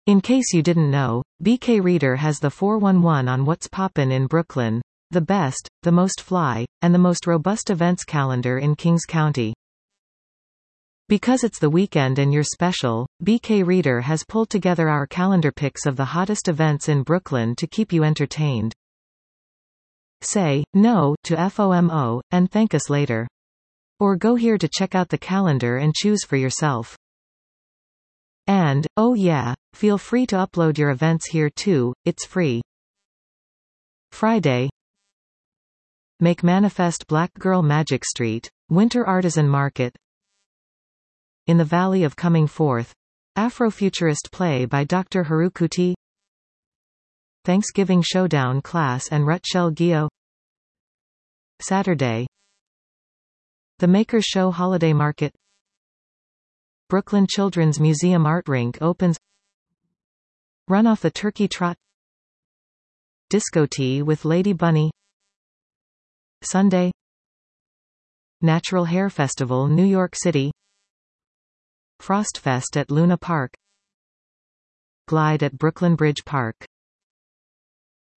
In case you didn't know, BK Reader has the 411 on what's poppin' in Brooklyn. The best, the most fly, and the most robust events calendar in Kings County. Because it's the weekend and you're special, BK Reader has pulled together our calendar picks of the hottest events in Brooklyn to keep you entertained. Say no to FOMO, and thank us later. Or go here to check out the calendar and choose for yourself. And, oh yeah, feel free to upload your events here too, it's free. Friday. Make Manifest Black Girl Magic Street, Winter Artisan Market. In the Valley of Coming Forth. Afrofuturist play by Dr. Harukuti. Thanksgiving Showdown class and Rutshell Gio. Saturday. The Makers Show Holiday Market. Brooklyn Children's Museum Art Rink opens. Run off the Turkey Trot. Disco Tea with Lady Bunny. Sunday. Natural Hair Festival New York City. Frostfest at Luna Park. Glide at Brooklyn Bridge Park.